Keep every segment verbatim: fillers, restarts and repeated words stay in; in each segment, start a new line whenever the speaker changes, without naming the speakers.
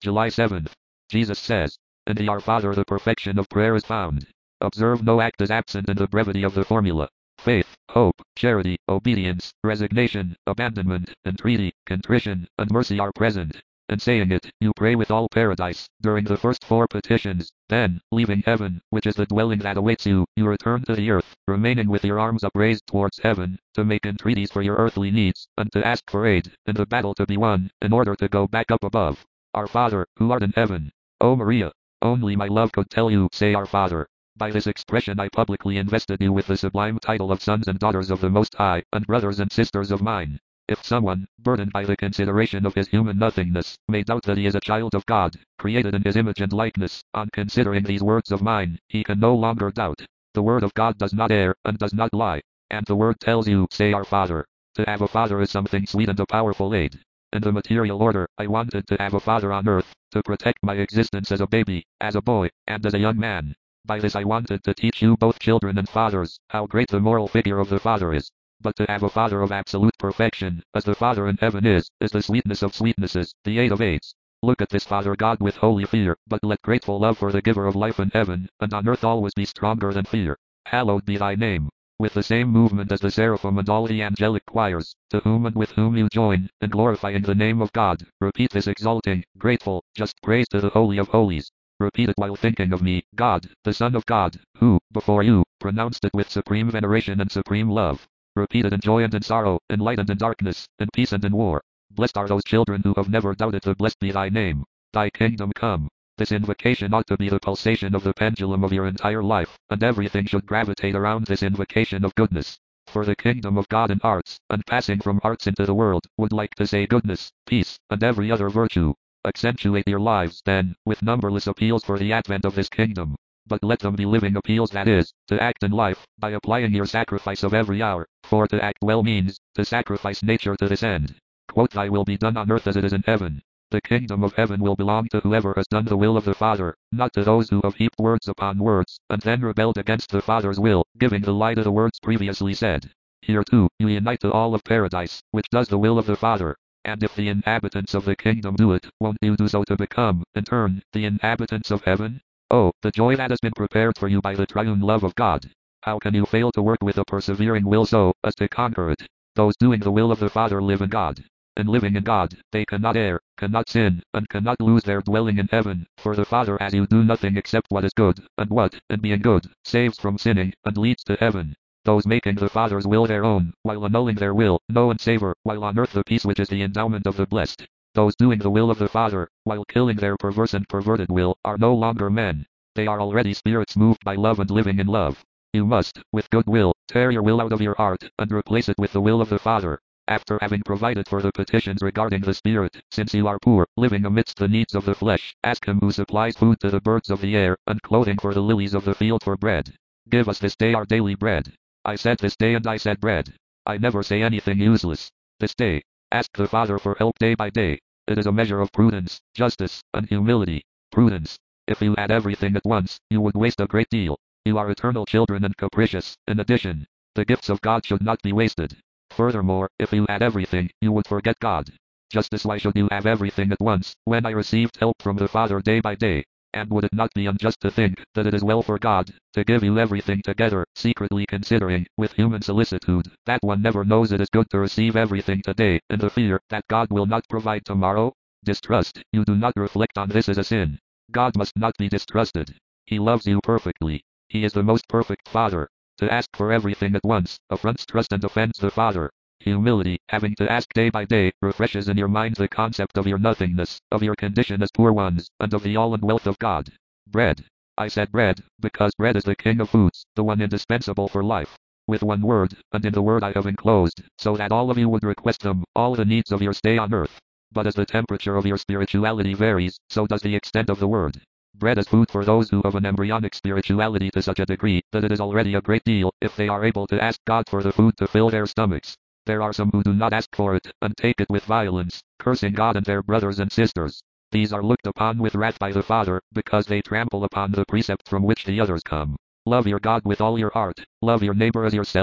July seventh. Jesus says, "In the Our Father the perfection of prayer is found." Observe no act is absent in the brevity of the formula. Faith, hope, charity, obedience, resignation, abandonment, entreaty, contrition, and mercy are present. In saying it, you pray with all paradise, during the first four petitions. Then, leaving heaven, which is the dwelling that awaits you, you return to the earth, remaining with your arms upraised towards heaven, to make entreaties for your earthly needs, and to ask for aid, in the battle to be won, in order to go back up above. Our Father, who art in heaven. O Maria, only my love could tell you, say Our Father. By this expression I publicly invested you with the sublime title of sons and daughters of the Most High, and brothers and sisters of mine. If someone, burdened by the consideration of his human nothingness, may doubt that he is a child of God, created in his image and likeness, on considering these words of mine, he can no longer doubt. The word of God does not err, and does not lie. And the word tells you, say Our Father. To have a father is something sweet and a powerful aid. In the material order, I wanted to have a father on earth, to protect my existence as a baby, as a boy, and as a young man. By this I wanted to teach you both children and fathers, how great the moral figure of the Father is. But to have a Father of absolute perfection, as the Father in heaven is, is the sweetness of sweetnesses, the aid of aids. Look at this Father God with holy fear, but let grateful love for the giver of life in heaven, and on earth always be stronger than fear. Hallowed be thy name. With the same movement as the seraphim and all the angelic choirs, to whom and with whom you join, in glorifying the name of God, repeat this exalting, grateful, just praise to the Holy of Holies. Repeat it while thinking of me, God, the Son of God, who, before you, pronounced it with supreme veneration and supreme love. Repeat it in joy and in sorrow, in light and in darkness, in peace and in war. Blessed are those children who have never doubted to blessed be thy name. Thy kingdom come. This invocation ought to be the pulsation of the pendulum of your entire life, and everything should gravitate around this invocation of goodness. For the kingdom of God in hearts, and passing from hearts into the world, would like to say goodness, peace, and every other virtue. Accentuate your lives, then, with numberless appeals for the advent of this kingdom. But let them be living appeals, that is, to act in life, by applying your sacrifice of every hour, for to act well means, to sacrifice nature to this end. Quote, thy will be done on earth as it is in heaven. The kingdom of heaven will belong to whoever has done the will of the Father, not to those who have heaped words upon words, and then rebelled against the Father's will, giving the lie to the words previously said. Here too, you unite to all of paradise, which does the will of the Father. And if the inhabitants of the kingdom do it, won't you do so to become, in turn, the inhabitants of heaven? Oh, the joy that has been prepared for you by the triune love of God. How can you fail to work with a persevering will so, as to conquer it? Those doing the will of the Father live in God. And living in God, they cannot err, cannot sin, and cannot lose their dwelling in heaven, for the Father as you do nothing except what is good, and what, in being good, saves from sinning, and leads to heaven. Those making the Father's will their own, while annulling their will, know and savor, while on earth the peace which is the endowment of the blessed. Those doing the will of the Father, while killing their perverse and perverted will, are no longer men. They are already spirits moved by love and living in love. You must, with good will, tear your will out of your heart, and replace it with the will of the Father. After having provided for the petitions regarding the Spirit, since you are poor, living amidst the needs of the flesh, ask Him who supplies food to the birds of the air, and clothing for the lilies of the field for bread. Give us this day our daily bread. I said this day and I said bread. I never say anything useless. This day. Ask the Father for help day by day. It is a measure of prudence, justice, and humility. Prudence. If you had everything at once, you would waste a great deal. You are eternal children and capricious. In addition, the gifts of God should not be wasted. Furthermore, if you had everything, you would forget God. Justice. Why should you have everything at once, when I received help from the Father day by day? And would it not be unjust to think that it is well for God to give you everything together, secretly considering, with human solicitude, that one never knows it is good to receive everything today, in the fear that God will not provide tomorrow? Distrust, you do not reflect on this, as a sin. God must not be distrusted. He loves you perfectly. He is the most perfect Father. To ask for everything at once, affronts trust and offends the Father. Humility, having to ask day by day, refreshes in your mind the concept of your nothingness, of your condition as poor ones, and of the all and wealth of God. Bread. I said bread, because bread is the king of foods, the one indispensable for life. With one word, and in the word I have enclosed, so that all of you would request them, all the needs of your stay on earth. But as the temperature of your spirituality varies, so does the extent of the word. Bread is food for those who have an embryonic spirituality to such a degree, that it is already a great deal, if they are able to ask God for the food to fill their stomachs. There are some who do not ask for it, and take it with violence, cursing God and their brothers and sisters. These are looked upon with wrath by the Father, because they trample upon the precept from which the others come. Love your God with all your heart, love your neighbor as yourself.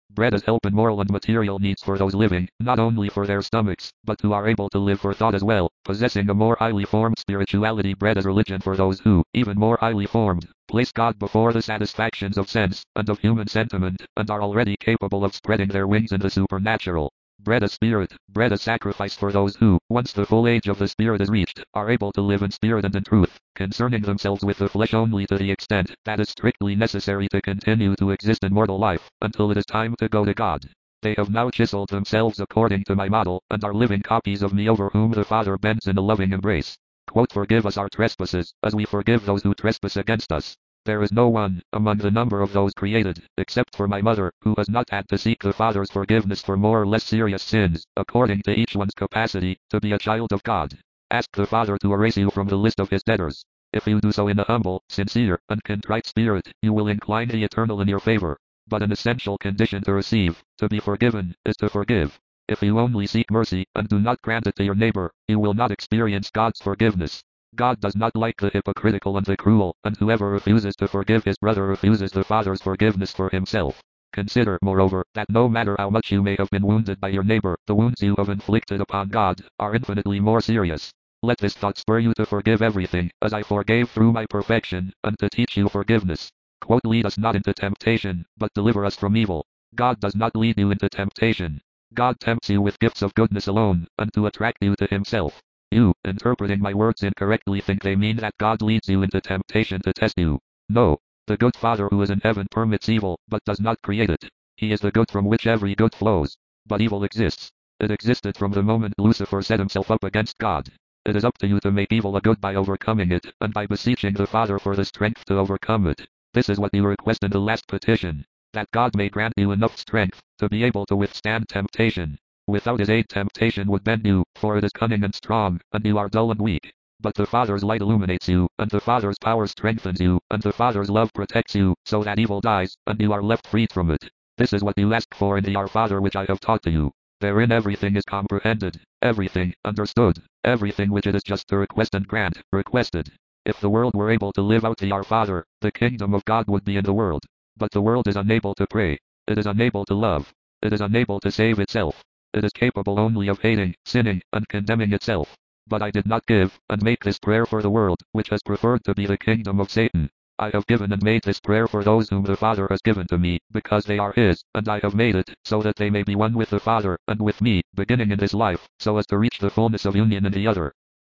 Bread is help in moral and material needs for those living, not only for their stomachs, but who are able to live for thought as well, possessing a more highly formed spirituality. Bread is religion for those who, even more highly formed, place God before the satisfactions of sense, and of human sentiment, and are already capable of spreading their wings in the supernatural. Bread is spirit, bread is sacrifice for those who, once the full age of the spirit is reached, are able to live in spirit and in truth, concerning themselves with the flesh only to the extent that is strictly necessary to continue to exist in mortal life, until it is time to go to God. They have now chiseled themselves according to my model, and are living copies of me over whom the Father bends in a loving embrace. Quote, forgive us our trespasses, as we forgive those who trespass against us. There is no one, among the number of those created, except for my mother, who has not had to seek the Father's forgiveness for more or less serious sins, according to each one's capacity, to be a child of God. Ask the Father to erase you from the list of his debtors. If you do so in a humble, sincere, and contrite spirit, you will incline the eternal in your favor. But an essential condition to receive, to be forgiven, is to forgive. If you only seek mercy, and do not grant it to your neighbor, you will not experience God's forgiveness. God does not like the hypocritical and the cruel, and whoever refuses to forgive his brother refuses the Father's forgiveness for himself. Consider, moreover, that no matter how much you may have been wounded by your neighbor, the wounds you have inflicted upon God are infinitely more serious. Let this thought spur you to forgive everything, as I forgave through my perfection, and to teach you forgiveness. Quote, lead us not into temptation, but deliver us from evil. God does not lead you into temptation. God tempts you with gifts of goodness alone, and to attract you to himself. You, interpreting my words incorrectly, think they mean that God leads you into temptation to test you. No. The good Father who is in heaven permits evil, but does not create it. He is the good from which every good flows. But evil exists. It existed from the moment Lucifer set himself up against God. It is up to you to make evil a good by overcoming it, and by beseeching the Father for the strength to overcome it. This is what you request in the last petition. That God may grant you enough strength, to be able to withstand temptation. Without his aid temptation would bend you, for it is cunning and strong, and you are dull and weak. But the Father's light illuminates you, and the Father's power strengthens you, and the Father's love protects you, so that evil dies, and you are left freed from it. This is what you ask for in the Our Father which I have taught to you. Therein everything is comprehended, everything understood, everything which it is just to request and grant, requested. If the world were able to live out the Our Father, the kingdom of God would be in the world. But the world is unable to pray. It is unable to love. It is unable to save itself. It is capable only of hating, sinning, and condemning itself. But I did not give, and make this prayer for the world, which has preferred to be the kingdom of Satan. I have given and made this prayer for those whom the Father has given to me, because they are his, and I have made it, so that they may be one with the Father, and with me, beginning in this life, so as to reach the fullness of union in the other.